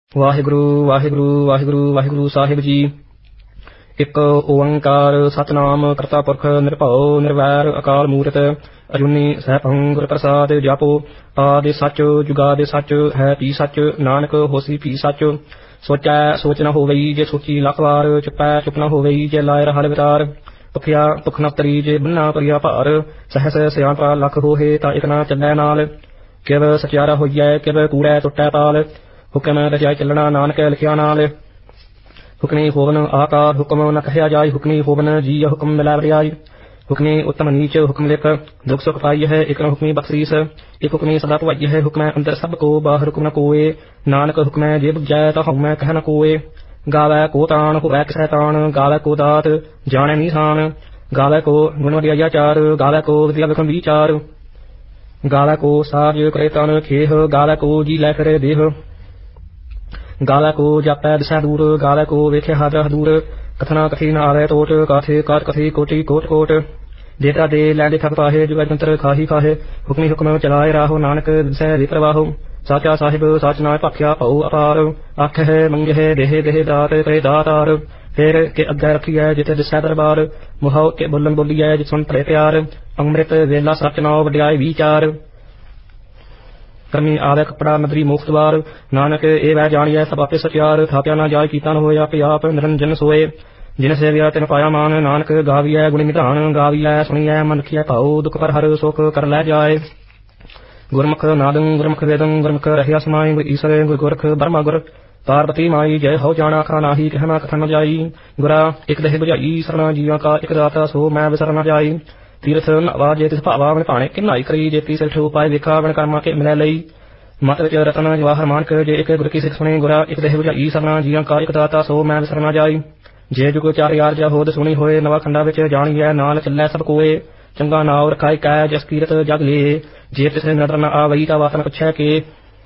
ਵਾਹਿਗੁਰੂ ਵਾਹਿਗੁਰੂ ਵਾਹਿਗੁਰੂ ਵਾਹਿਗੁਰੂ ਸਾਹਿਬ ਜੀ। ਇੱਕ ਓੰਕਾਰ ਸਤਿਨਾਮ ਕਰਤਾ ਪੁਰਖ ਨਿਰਭਉ ਨਿਰਵੈਰ ਅਕਾਲ ਮੂਰਤ ਅਜੂਨੀ ਸੈਭੰ ਗੁਰ ਪ੍ਰਸਾਦ ਜਪੋ। ਆਦਿ ਸੱਚ ਜੁਗਾਦਿ ਸੱਚ ਹੈ ਪੀ ਸੱਚ ਨਾਨਕ ਹੋਸੀ ਪੀ ਸੱਚ। ਸੋਚੈ ਸੋਚ ਨ ਹੋਵਈ ਜੇ ਸੋਚੀ ਲੱਖ ਵਾਰ। ਚੁੱਪੈ ਚੁੱਪ ਨ ਹੋਵਈ ਜੇ ਲਾਇ ਰਹਾਲ ਵਿਚਾਰ। ਭੁਖਿਆ ਭੁੱਖ ਨ ਤਰੀ ਜੇ ਬੰਨਾ ਭਰੀਆ ਭਾਰ। ਸਹਸ ਸਿਆਣਪਾ ਲੱਖ ਹੋਏ ਤਾਂ ਇਕ ਨਾ ਚੱਲੈ ਨਾਲ। ਕਿਵ ਸਚਿਆਰਾ ਹੋਈਐ ਕਿਵ ਕੂੜੈ ਟੁੱਟੈ ਤਾਲ। ਹੁਕਮ ਰਚਿਆ ਚੱਲਣਾ ਨਾਨਕ ਲਿਖਿਆ ਨਾਲ। ਹੁਕਮੀ ਹੋਵਨ ਆਕਾਰ ਹੁਕਮ ਨ ਕਹਿਆ ਜਾਇ। ਹੁਕਮੀ ਹੋਵਨ ਜੀ ਹੁਕਮ ਮਿਲੈ ਵਡਿਆਈ। ਹੁਕਮੀ ਉੱਤਮ ਨੀਚ ਹੁਕਮ ਲਿਖ ਦੁਖ ਸੁਖ ਪਾਈ ਹੈ। ਇਕ ਹੁਕਮੀ ਬਖਸ਼ੀਸ ਇਕ ਹੁਕਮੀ ਸਦਾ ਭਵਾਈ ਹੈ। ਹੁਕਮੈ ਅੰਦਰ ਸਭ ਕੋ ਬਾਹਰ ਹੁਕਮ ਨ ਕੋਏ। ਨਾਨਕ ਹੁਕਮੈ ਜੇ ਬੁਝੈ ਤਾਂ ਹਉਮੈ ਕਹਿ ਨ ਕੋਏ। ਗਾਵੈ ਕੋ ਤਾਣ ਹੋਵੈ ਕਿਸੈ ਤਾਣ। ਗਾਵੈ ਕੋ ਦਾਤ ਜਾਣੈ ਨੀਸਾਨ। ਗਾਵੈ ਕੋ ਗੁਣ ਵਡਿਆਈਆ ਚਾਰ। ਗਾਵੈ ਕੋ ਵਿਦਿਆ ਵਿਖਮ ਵਿਚਾਰ। ਗਾਵੈ ਕੋ ਸਾਜ ਕਰੇ ਤਨ ਖੇਹ। ਗਾਵੈ ਕੋ ਜੀ ਲੈ ਫਿਰੇ ਦੇਹ। ਗਾਵੈ ਕੋ ਜਾਪੈ ਦਿਸੈ ਦੂਰ। ਗਾਵੈ ਕੋ ਵੇਖੈ ਹਾਜ਼ਰ ਹਦੂਰ। ਕਥਨਾ ਕਥੀ ਨ ਆਵੈ ਟੋਟ। ਕਾਥੇ ਕਾਰ ਕਥੀ ਕੋਟੀ ਕੋਟ ਕੋਟ। ਦੇਤਾ ਦੇ ਲੈਂਦੇ ਥਕ ਪਾਹੇ ਜੁਗੈ ਜੰਤਰ ਖਾਹੀ ਖਾਹੇ। ਹੁਕਮੀ ਹੁਕਮ ਚਲਾਏ ਰਾਹੋ ਨਾਨਕ ਦਿਸੈ ਵੇ ਪ੍ਰਵਾਹੋ। ਸਾਚਾ ਸਾਹਿਬ ਸਾਚ ਨਾਇ ਭਾਖਿਆ ਭਉ ਅਪਾਰ। ਆਖਹਿ ਮੰਗਹਿ ਦੇਹ ਦੇਹ ਦਾਤ ਕਰੇ ਦਾਤਾਰ। ਫੇਰ ਕੇ ਅੱਗੇ ਰੱਖੀਐ ਜਿਤੇ ਦਿਸੈ ਦਰਬਾਰ। ਮੁਹਾਉ ਕੇ ਬੋਲਣ ਬੋਲੀਐ ਜਿਤ ਸੁਣ ਭਲੇ ਪਿਆਰ। ਅੰਮ੍ਰਿਤ ਵੇਲਾ ਸਚ ਨਾਉ ਵਡਿਆਈ ਵਿਚਾਰ। ਕਰਮੀ ਆਵੈ ਕੱਪੜਾ ਨਦਰੀ ਮੁਖ ਦਵਾਰ। ਨਾਨਕ ਇਹ ਵੈ ਜਾਣੀਐ ਸਭ ਆਪੇ ਸਚਿਆਰ। ਥਾਪਿਆ ਨਾ ਜਾਇ ਕੀਤਾ ਨ ਹੋਇ ਆਪੇ ਆਪ ਨਿਰੰਜਨ ਸੋਏ। ਜਿਨ ਸੇਵਿਆ ਤਿਨ ਪਾਇਆ ਮਾਨ। ਨਾਨਕ ਗਾਵੀਐ ਗੁਣੀ ਨਿਧਾਨ। ਗਾਵੀਐ ਸੁਣੀਐ ਮਨ ਰਖੀਐ ਭਾਉ। ਦੁਖ ਪਰ ਹਰ ਸੁਖ ਕਰ ਲੈ ਜਾਏ। ਗੁਰਮੁਖ ਨਾਦੰ ਗੁਰਮੁਖ ਵੇਦੰ ਗੁਰਮੁਖ ਰਹਿਆ ਸਮਾਈ। ਗੁਰ ਈਸਰ ਗੁਰ ਗੋਰਖ ਬਰਮਾ ਗੁਰ ਪਾਰਬਤੀ ਮਾਈ। ਜੈ ਹਉ ਜਾਣਾ ਆਖਾ ਨਾਹੀ ਕਹਿਣਾ ਕਥਨ ਨ ਜਾਈ। ਗੁਰਾ ਇਕ ਦੇਹ ਬੁਝਾਈ ਸਰਣਾ ਜੀਵਾਂ ਕਾ ਇਕ ਦਾਤਾ ਸੋ ਮੈਂ ਵਿਸਰ ਨ ਜਾਈ। ਤੀਰਥ ਨਵਾ ਜੇ ਤਿਸ ਭਾਵਾ ਬਣ ਭਾਣੇ ਕਿਨਾਈ ਕਰੀ। ਜੇ ਤੀ ਸਿਰਠ ਉਪਾਏ ਵੇਖਾ ਬਣ ਕਰਮਾ ਕੇ ਮਿਲੈ ਲਈ। ਮਤ ਵਿੱਚ ਰਤਨ ਜਵਾਹਰ ਮਾਨਕ ਜੇ ਇੱਕ ਗੁਰ ਕੀ ਸਿੱਖ ਸੁਣੀ। ਗੁਰਾ ਇੱਕ ਦੇਹ ਬੁਝਾਈ ਸਰਣਾ ਜੀਆਂ ਕਾ ਇੱਕ ਦਾਤਾ ਸੋ ਮੈਂ ਵਿਸਰ ਨ ਜਾਈ। ਜੇ ਜੁਗ ਚਾਰ ਯਾਰ ਜਾ ਹੋਦ ਸੁਣੀ ਹੋਏ। ਨਵਾ ਖੰਡਾ ਵਿੱਚ ਜਾਣੀਐ ਨਾਲ ਚੱਲੈ ਸਭ ਕੋਏ। ਚੰਗਾ ਨਾਉ ਰਖਾਇ ਕੈ ਜਸ ਕੀਰਤ ਜਗ ਲੇ। ਜੇ ਤਿਸ ਨਦਰ ਨ ਆਵਈ ਤਾਂ ਵਾਤ ਨ ਪੁੱਛੈ ਕੇ।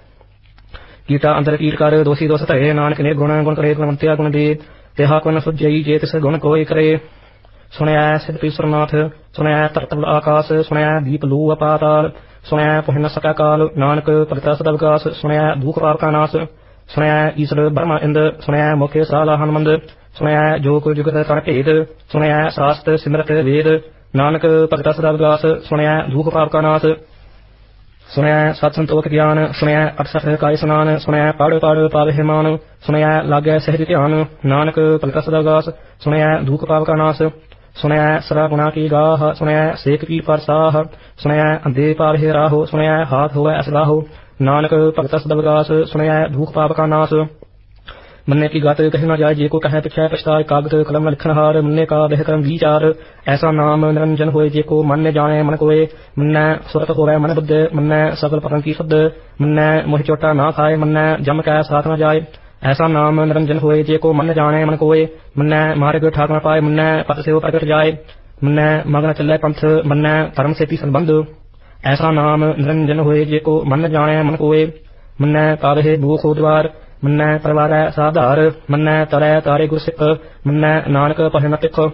ਕੀਟਾ ਅੰਦਰ ਕੀਟ ਕਰ ਦੋਸੀ ਦੋਸ ਧਰੇ। ਨਾਨਕ ਨੇ ਗੁਣ ਗੁਣ ਕਰੇ ਗੁਣਵੰਤਿਆ ਗੁਣ ਦੇ। ਤਿਹਾ ਕੋ ਨ ਸੁਝਈ ਜੇ ਤਿਸ ਗੁਣ ਕੋਇ ਕਰੇ। ਸੁਣਿਐ ਸਿਧ ਈਸਵਰਨਾਥ ਸੁਣਿਐ ਧਰਤਲ ਆਕਾਸ। ਸੁਣਿਐ ਦੀਪ ਲੂ ਅਪਾਤਾਲ। ਸੁਣਿਐ ਪੁਹਿ ਨ ਸਕੈ ਕਾਲ। ਨਾਨਕ ਭਗਤਾ ਸਦਾ ਵਿਕਾਸ। ਸੁਣਿਐ ਦੁਖ ਪਾਪ ਕਾ ਨਾਸ। ਸੁਣਿਐ ਈਸਰ ਬਰਮਾ ਇੰਦ। ਸੁਣਿਐ ਮੁਖੇ ਸਾਲਾ ਹਨਮੰਦ। ਸੁਣਿਐ ਜੋ ਕੁ ਜੁਗਤ ਤਨ ਭੇਦ। ਸੁਣਿਐ ਸਾਸਤ ਸਿਮਰਤ ਵੇਦ। ਨਾਨਕ ਭਗਤਾ ਸਦਾ ਵਿਕਾਸ। ਸੁਣਿਐ ਦੁਖ ਪਾਪ ਕਾ ਨਾਸ। ਸੁਣਿਐ ਸਤ ਸੰਤੋਖ ਗਿਆਨ। ਸੁਣਿਐ ਅਠਸਠ ਕਾਇ ਸਨਾਨ। ਸੁਣਿਐ ਪੜ੍ਹ ਪੜ੍ਹ ਪਾਵਹਿ ਮਾਨ। ਸੁਣਿਐ ਲਾਗੈ ਸਹਿਜ ਧਿਆਨ। ਨਾਨਕ ਭਗਤਾ ਸਦਾ ਵਿਕਾਸ। ਸੁਣਿਐ ਦੁਖ ਪਾਪ ਕਾ ਨਾਸ। ਸੁਣਿਐ ਸਰਾ ਗੁਣਾ ਕੀ ਗਾਹ। ਸੁਣਿਐ ਸੇਕ ਕੀ ਪਰਸਾਹ। ਸੁਣਿਐ ਅੰਧੇ ਪਾਵਹਿ ਰਾਹੋ। ਸੁਣਿਐ ਹਾਥ ਹੋਵੈ ਅਸਲਾਹੋ। ਨਾਨਕ ਭਗਤਾ ਸਦਾ ਵਿਕਾਸ। ਸੁਣਿਐ ਦੁਖ ਪਾਪ ਕਾ ਨਾਸ। ਮੰਨੇ ਕੀ ਗਤ ਕਹਿ ਨ ਜਾਏ ਜੇ ਕੋ ਕਹਿ ਪਿਛੈ ਪਛਤਾਇ। ਕਾਗਦ ਕਲਮ ਲਿਖਣ ਹਾਰ ਮੰਨੇ ਕਾ ਦੇਹ ਕਰਮ ਵਿਚਾਰ। ਐਸਾ ਨਾਮ ਨਿਰੰਜਨ ਹੋਏ ਜੇ ਕੋ ਮਨ ਜਾਣੈ ਮਨ ਕੋਏ। ਮੰਨੈ ਸੁਰਤ ਹੋਵੈ ਮਨ ਬੁੱਧ। ਮੰਨੈ ਸਗਲ ਪਤਨ ਕੀ ਸੁਧ। ਮੰਨੈ ਮੋਹਿ ਚੋਟਾ ਨਾ ਖਾਏ। ਮੰਨੈ ਜਮ ਕੈ ਸਾਥ ਨ ਜਾਏ। ਐਸਾ ਨਾਮ ਨਿਰੰਜਨ ਹੋਏ ਜੇ ਕੋ ਮਨ ਜਾਣੈ ਮਨ ਕੋਏ। ਮੰਨੈ ਮਾਰਗ ਠਾਕ ਨ ਪਾਏ। ਮੰਨੈ ਪਤ ਸੇਵ ਪ੍ਰਗਟ ਜਾਏ। ਮੰਨੈ ਮਗਨ ਚੱਲੈ ਪੰਥ। ਮੰਨੈ ਧਰਮ ਸੇਤੀ ਸੰਬੰਧ। ਐਸਾ ਨਾਮ ਨਿਰੰਜਨ ਹੋਏ ਜੇ ਕੋ ਮਨ ਜਾਣੈ ਮਨ ਕੋਏ। ਮੰਨੈ ਪਾਵਹਿ ਬੂਖ ਉਦਵਾਰ। ਮੰਨੈ ਪਰਵਾਰੈ ਸਾਧਾਰ। ਮੰਨੈ ਤਰੈ ਤਾਰੇ ਗੁਰ ਸਿੱਖ। ਮੰਨੈ ਨਾਨਕ ਪਹੁ ਨ ਤਿਖ।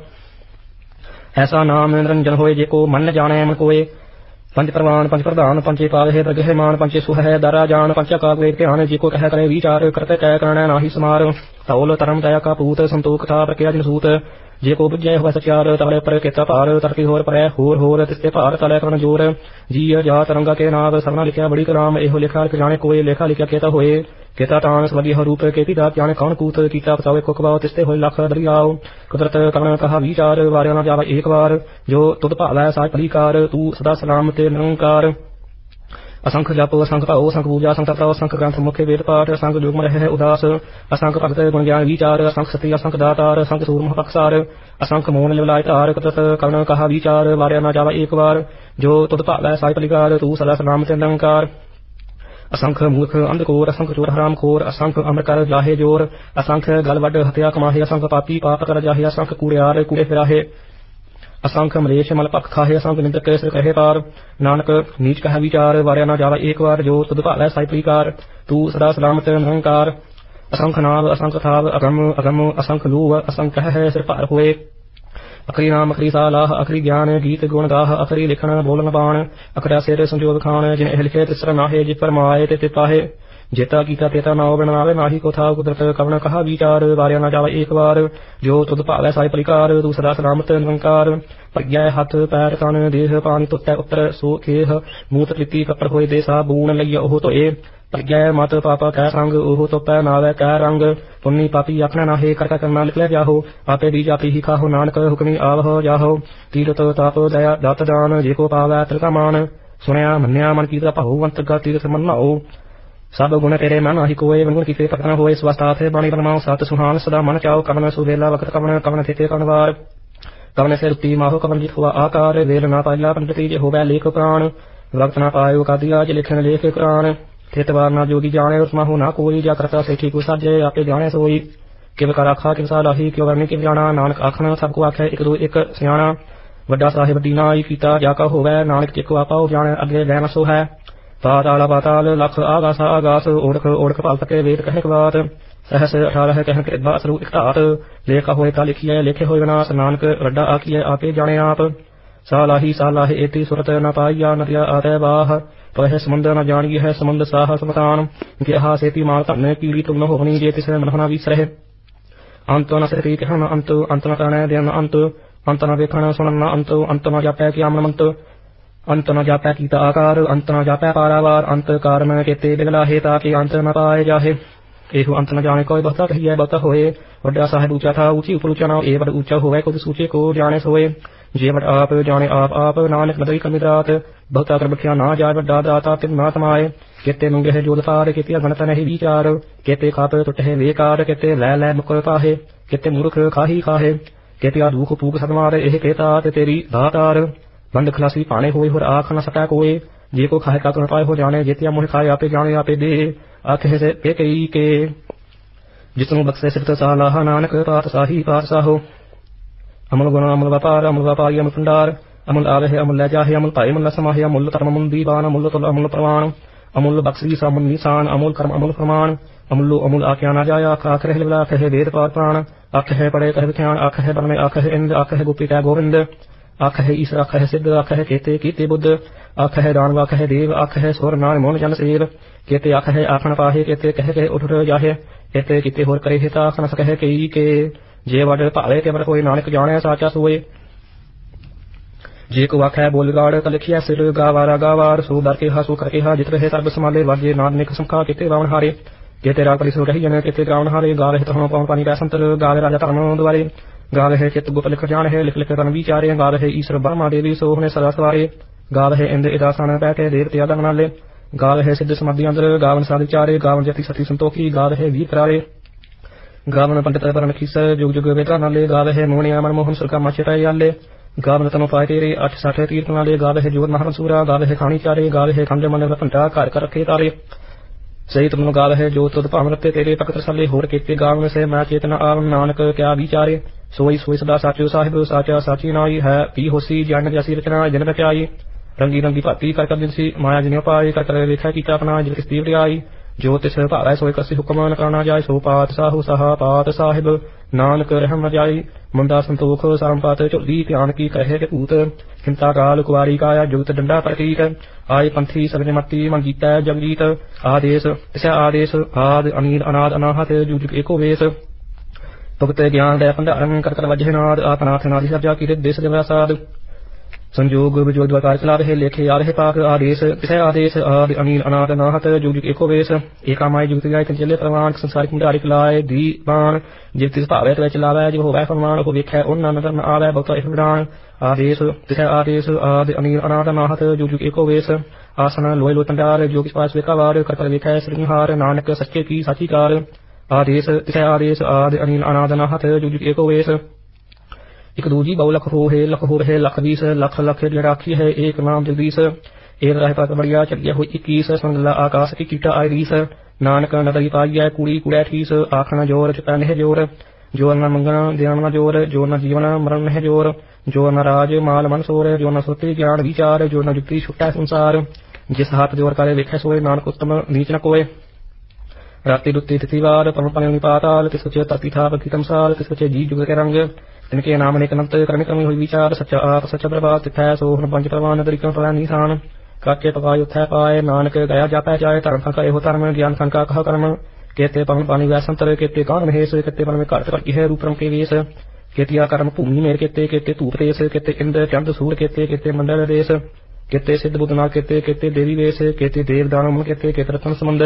ਐਸਾ ਨਾਮ ਨਿਰੰਜਨ ਹੋਏ ਜੇ ਕੋ ਮਨ ਜਾਣੈ ਮਨ ਕੋਏ। ਪੰਜ ਪ੍ਰਵਾਨ ਪੰਜ ਪ੍ਰਧਾਨ ਪੰਚੇ ਪਾਵਹਿ ਦਰਗਹਿ ਮਾਨ। ਪੰਚੇ ਸੁਹੈ ਦਾਰਾ ਜਾਨ। ਪੰਚਾ ਕਾਗ ਵੇਦ ਧਿਆਨ। ਜੇ ਕੋ ਕਹਿ ਕਰੇ ਵਿਚਾਰ। ਕਰਤੇ ਕੈ ਕਰਣੈ ਨਾਹੀ ਸਮਾਰ। ਧੌਲ ਧਰਮ ਦਇਆ ਕਾ ਪੂਤ ਸੰਤੋਖ ਥਾ ਪ੍ਰਕਿਆ ਜਿਨ ਸੂਤ। ਜੇ ਕੋ ਬੁਝੈ ਹੋਵੈ ਸਚਿਆਰ। ਤਲੇ ਉੱਪਰ ਕੀਤਾ ਭਾਰ। ਤਰਕੀ ਹੋਰ ਪਰੈ ਹੋਰ ਹੋਰ ਤਿਸਤੇ ਭਾਰ ਤਲੇ ਕਰਨ ਜੋਰ। ਜੀ ਜਾਤ ਰੰਗਾ ਕੇ ਨਾਮ ਸਰਨਾ ਲਿਖਿਆ ਬੜੀ ਕਰਾਮ। ਇਹੋ ਲਿਖਾ ਲਿਖ ਜਾਣੇ ਕੋਏ। ਲੇਖਾ ਲਿਖਿਆ ਕੇਤਾ ਹੋਏ। ਕੇਤਾ ਤਾਣ ਸਵਗੀ ਰੂਪ ਕੇਤੀ ਦਾਤ ਜਾਣੇ ਕੌਣ ਕੂਤ। ਕੀਤਾ ਬਤਾਵੇ ਕੁਕ ਬਾਉ ਤਿਸਤੇ ਹੋਏ ਲੱਖ ਦਰਿਆਓ। ਕੁਦਰਤ ਕਰਨ ਕਹਾ ਵਿਚਾਰ। ਵਾਰਿਆ ਨਾ ਜਾਵੇ ਏਕ ਵਾਰ। ਜੋ ਤੁਧ ਭਾਵੈ ਸਾਜ ਭਲੀਕਾਰ। ਤੂੰ ਸਦਾ ਸਲਾਮ ਤੇ ਨਿਰੰਕਾਰ। ਅਸੰਖ ਜਪ ਅਸੰਖ ਭਾਉ ਅਸੰਖ ਪੂਜਾ ਅਸੰਖ ਤਪ ਅਸੰਖ ਗ੍ਰੰਥ ਮੁਖੇ ਵੇਦ ਪਾਠ। ਅਸੰਖ ਜੁਗਮ ਰਹਿ ਉਦਾਸ। ਅਸੰਖ ਭਗਤ ਗੁਣ ਗਿਆਨ ਵਿਚਾਰ। ਅਸੰਖ ਸਤੀ ਅਸੰਖ ਦਾਤਾਰ। ਅਸੰਖ ਸੂਰਮ ਪਖਸਾਰ। ਅਸੰਖ ਮੋਨ ਲਿਵਲਾਇ ਧਾਰ। ਕੁਦਰਤ ਕਰਨ ਕਹਾ ਵਿਚਾਰ। ਵਾਰਿਆ ਨਾ ਜਾਵੇ ਏਕ ਵਾਰ। ਜੋ ਤੁਧ ਭਾਵੈ ਸਾਜ ਭਲੀਕਾਰ। ਤੂੰ ਸਦਾ ਸਲਾਮ ਤੇ ਨਿਰੰਕਾਰ। ਅਸੰਖ ਮੂਰਖ ਅੰਧਕੋਰ। ਅਸੰਖ ਚੋਰ ਹਰਾਮ ਖੋਰ। ਅਸੰਖ ਅਮਰ ਕਰ ਜਾਹੇ ਜੋਰ। ਅਸੰਖ ਗਲ ਵੱਡ ਹਤਿਆ ਕਮਾਹੇ। ਅਸੰਖ ਪਾਪੀ ਪਾਪ ਕਰ ਜਾਹੇ। ਅਸੰਖ ਕੂੜਿਆਰ ਕੂੜੇ ਫਿਰਾਹੇ। ਅਸੰਖ ਮਲੇਸ਼ ਮਲ ਭਖ ਖਾਹੇ। ਅਸੰਖ ਨਿੰਦਕ ਸਿਰ ਕਹੇ ਪਾਰ। ਨਾਨਕ ਨੀਚ ਕਹਿ ਵਿਚਾਰ। ਵਾਰਿਆ ਨਾ ਜਾਵੇ ਏਕ ਵਾਰ। ਜੋ ਤੁਧ ਭਾਵੈ ਸਾਜ ਭਲੀਕਾਰ। ਤੂੰ ਸਦਾ ਸਲਾਮਤ ਨਿਰੰਕਾਰ। ਅਸੰਖ ਨਾਮ ਅਸੰਖ ਥਾਵ ਅਗਮ ਅਗਮ। ਅਸੰਖ ਲੂਹ ਅਸੰਖ ਹੈ ਸਿਰ ਭਾਰ ਹੋਏ। ਅਖਰੀ ਨਾਮ ਅਖਰੀ ਸਾਲਾਹ। ਅਖਰੀ ਗਿਆਨ ਗੀਤ ਗੁਣ ਗਾਹ। ਅਖਰੀ ਲਿਖਣ ਬੋਲਣ ਬਾਣ। ਅਖੜਾ ਸਿਰ ਸੰਜੋਗ ਖਾਣ। ਜਿਨ ਇਹ ਲਿਖੇ ਤਿਸ ਨਾਹੇ। ਜਿ ਪਰਮਾਏ ਤੇ ਪਾਹੇ। जेता कीता तेता नाव बनावे माही को था कुदरत कवन कहा विचार वार्या न जावे एक बार जो तुद भावै साई परिकार तू सदा सलामत निरंकार प्रज्ञा हाथ पैर तन देह पानी तुतै उत्तर सो खेह मूत प्रीति कपड़ होए देसा बूण लइया ओह तो ए प्रज्ञा मत पापा कै संग ओह तो पै नावे कै रंग पुन्नी पापी आखना नाहे कर करना निकले जाहो आपे बीज आपी ही खाहो नानक हुक्मी आवहो जाहो तीरथ ताप दया दात दान जेको पावै तिलका मान सुनया मन्या मन कीता भाऊ अंतर्गा तीरथ मन नाओ सब गुण तेरे मन आही कोय गुण कीते पकना होए स्वास्थात बाणी बनमाओ सात सुहान सदा मन चाओ कवन सुवेला वक्त कवन कवन थे कनवार कवन से रुति माहो कवन जित हुआ आकार वेल ना पाइला पंडित जे होवे लेख प्राण वक्त ना पायो का दिया जे लिखन लेख प्राण थेतवार ना जोगी जाने उसमा हो ना कोई जा करता से ठीक साजे आपे जाने सोई किव कर आखा किव सालाही क्यों वर्णी किव जाना नानक आखना सबको आखे एक दो एक सियाणा वड्डा साहिब दीना आई कीता जाका होवे नानक चिको आपा जाने अगे वैन सो है पाताल पाताल लख आगास आगास ओढ़ ओढ़ पाल सके वेद कह बात सहस 18 कह के बासरू इकतात लेखा होए ता लिखिए लेखे होए विनाश नानक वड्डा आखिए आपे जाने आप सालाही एति सुरत न पाइया नदिया आते बाह पह समुंद न जानिए है समुंद साह समतान गेहा सेति माल तन्ने कीड़ी तुम न होनी जे तिसे मनहना विसरह अंत न सती कहन अंत अंत न तने देन अंत न वेखण सुनन अंत न जापै कि आमनमंत अंत न जापै कीता आकार अंत न जापै पारावार अंत कारण केते बिगला है ताकि अंत न पाए जाहे एहु अंत न जाने कोई बहुता कहिए बहुता होए वड्डा साहिब ऊंचा था ऊंची ऊपर ऊंचा ना ए बड़ ऊंचा होवे खुद सूचे को जाने सोए जे बड़ आप जाने आप नानक बदरी कमिदात बहुता कर बख्या ना जाए वड्डा दाता तिन ना तमाए केते मुंगे है जोद पार केते गणत नहीं विचार केते खाप टुट है वेकार केते लै मुकर पाहे केते मूर्ख खाही खाहे केते आ दुख पूग सदमार एह केता तेरी दातार बंद खलासी पाने होए और आख न सकै कोई जे को खाए का पाए हो जाने जेतिया मुहे खाए आपे जाने आपे दे आखे से पे कई के जितनु बख्शे सिफत सालाह नानक पात साही पात साहो अमल गुण अमल व्यापारी अमल भंडार अमल आवे है अमल ले जाहे अमल पाए अमल समाहे अमूल धर्म अमूल दीवान अमूल तुल अमूल प्रमाण अमूल बख्शी अमूल निशान अमूल कर्म अमूल प्रमाण अमूल आख्या ना जाया आख रहे विला आख है वेद पाठ प्राण आख है पड़े कह विख्यान आख है बन में आख है इंद्र आख है गोपी कै गोविंद आख है ईश्वर आख है सिद्ध आख है केते कीते बुद्ध आख है दानव आख है देव आख है स्वर नार मोन जन सेव केते आख है आखन पाहे केते कह के उठ जाहे केते किते होर करे हिता आखन सकह कई के जे वड भावे के बर कोई नानक जाने साचा सोए जे को आख है बोल गाड़ कलखिया सिर गावारा गावार सो दर के हा सो करके हा जित रहे सर्व समाले वाजे नाद ने कसमखा केते रावण हारे केते राग परिसो रही जने केते रावण हारे गा रहे तो पवन पानी का संतर गा राजा धर्म द्वारे गा रहे चित गुप्त लिख जान है लिख लिख रन विचारे गा रहे ईश्वर ब्रह्मा देवी सो होने सदा सवारे गा रहे इंद्र इदासन बैठे देवते याद नाले गा रहे सिद्ध समाधि अंदर गावन साध विचारे गावन जति सती संतोखी गा रहे वीर करारे गावन पंडित परन खीस जुग जुग वेदा नाले गा रहे मोहन अमर मोहन सुरका मचेता याले गावन तनो पाए तेरे 860 तीर्थ नाले गा रहे जोर महान सूरा गा रहे खानी चारे गा रहे खंड मन रतंटा घर कर रखे तारे सही तुम गा रहे जो तुद भाव रते तेरे पकत सले होर केते गावन से मैं चेतना आव नानक क्या विचारे सोई सोई सदा साचो साहिब साचा साची नाई है पी होसी जन जैसी रचना जन रचाई रंगी रंगी भाती कर दिनसी माया जिन्हें पाई कर रेखा की अपना जिस तीव्र आई जो तिस भावै सोई कसी हुक्म न करना जाए सो पात साहु सहा पात साहिब नानक रहम न जाई मुंडा संतोख सारंपात झुल्ली ध्यान की कहे के पूत चिंता काल कुवारी काया जुगत डंडा प्रतीक आय पंथी सगने मती मन जीता जगजीत आदेश तिस आदेश आद अनिल अनाद अनाहत जुग एको वेश भुगत ज्ञान दया भंडारं कर वजहनाद आपनाथ नादि सर्जा की देश देवसाद संजोग विजोग द्वाकार चला रहे लेखे आ रहे पाक आदेश तिस आदेश आद अनिल अनाद अनाहत जुग एको वेश एकामाय जुगत गाय चले प्रमाण संसारिक मुंडारिक लाए दीवान जिस तिस भावे तो चलावे जो होवे फरमान को वेख्या उन नजर न आवे बहुत इस विधान आदेश तिस आदेश आद अनिल अनाद अनाहत जुग एको वेश आसन लोय लो तंडार जो किस पास वेकावार कर वेख्या श्रृंहार नानक सच्चे की साची कार आदेश तिस आदेश आद अनिल अनाद अनाहत जुग एको वेश एक दूजी बहु लख हो रहे लख 20 लख लख राखी है एक नाम जगदीश एक राह पर बढ़िया चलिया हुई 21 संगला आकाश की कीटा आई रीस नानक नदरी पाई कुड़ी कुड़ै ठीस आखना जोर चपैन है जोर जोर न मंगना देना न जोर जोर न जीवन मरण है जोर जोर न राज माल मन सोर जो न सुरति ज्ञान विचार जो न जुक्ति छुटा संसार जिस हाथ जोर करे वेखे सोए नानक उत्तम नीच न कोय राति दुत्ती तिथिवार पवन पन पाताल तिसच तति था बकितम साल तिसच जी जुग के रंग तिनके नाम अनेक अनंत करने कमी हुई विचार सच्चा आप सच्चा प्रभात तिथै सोहन पंच प्रवान तरीका फला निशान ਕਾਕੇ ਪਕਾਇ ਉਥੈ ਪਾਏ ਨਾਨਕ ਗਿਆ ਜਾਪੈ ਜਾਏ ਧਰਮ ਸੰਕਾ ਇਹੋ ਧਰਮ ਗਿਆਨ ਸੰਕਾ ਕਹ ਕਰਮ केते पवन पानी वैसंतर केते कान महेश केते पवन में घट घट है रूपरम के वेश केतिया कर्म भूमि मेर केते केते धूप देश केते इंद्र चंद सूर केते केते मंडल देश केते सिद्ध बुद्धना केते केते देवी वेश केते देव दानव केते केते रत्न संबंध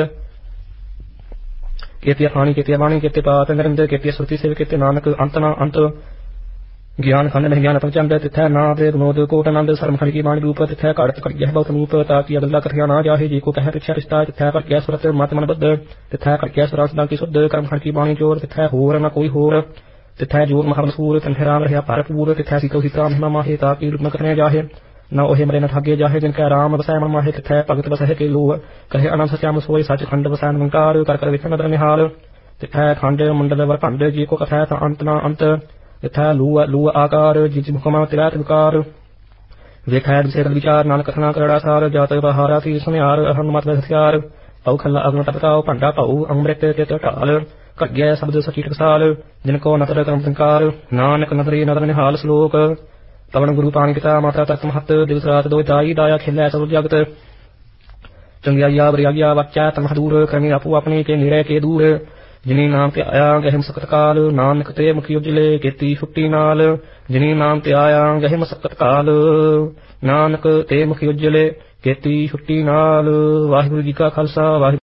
केते हानि केते वाणी केते पात नरेंद्र केते श्रुति सेव केते नानक अंत ना अंत ज्ञान खंड नहीं ज्ञान चंद तिथै नाद विनोद कोट आनंद सरम खंड की वाणी रूप तिथै घट घट यह बहुत रूप ताकि अगला कथिया ना जाहे जी को कह पिछा रिश्ता तिथै पर क्या सुरत मत मन बद्ध तिथै कर क्या सुरासदा की शुद्ध कर्म खंड की वाणी जोर तिथै होर न कोई होर तिथै जोर महामसूर तन्हराम रहा भरपूर तिथै सीतो सीता महिमा माहे ताकि रूप न करने जाहे न ओहे मरे न ठागे जाहे जिनका राम बसाय मन माहे तिथै भगत बसहे के लोह कहे अनंत सत्याम सोई सच खंड बसाय निरंकार कर कर विचन नदर निहाल तिथै खंड मंडल वर खंड जी को कथै अंत ना अंत यथा लूआ लूआ आकार जिज मुखमा तिलात विकार वेखै विषय विचार नानक कथना करड़ा सार जात बहारा ती सुनिहार अहम मत हथियार औ खल्ला अग्न तपकाओ भंडा पाऊ अमृत तेत ढाल कग्ञ शब्द सची टकसाल जिनको नतर कर्म संकार नानक नदरी नदर निहाल श्लोक पवन गुरु पानी पिता माता तत्व महत दिवस रात दो दाई दाया खिलै सब जगत चंगिया बरिया वाचा तमह दूर करनी आपू अपने के निरय के दूर जिनी नाम ते आया गहिम सकत काल नानक ते मुखी उजले केती छुट्टी नाल जिनी नाम ते आया गहिम सकत काल नानक ते मुखी उजले केती छुट्टी नाल वाहिगुरु जी का खालसा।